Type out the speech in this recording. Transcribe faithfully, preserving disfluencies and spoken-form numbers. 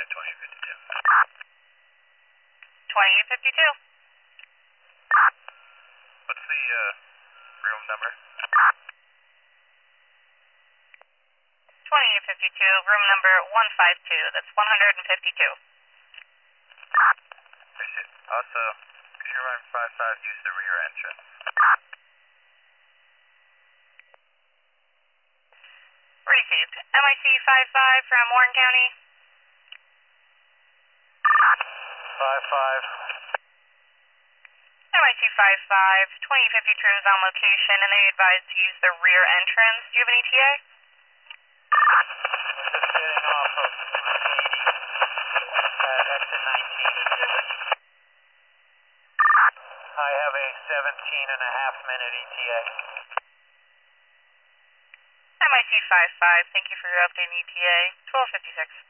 twenty fifty-two. twenty fifty-two. What's the uh, room number? twenty fifty-two, room number one five two. That's one fifty-two. Appreciate it. Also, could you remind five five use the rear entrance? Received. M I C five five from Warren County. five five. M I C five five, twenty fifty-two is on location, and they advise to use the rear entrance. Do you have an E T A? We're just getting off of eighty at exit nineteen exhibit. I have a seventeen and a half minute E T A. M I C five five, thank you for your update in E T A. twelve fifty-six.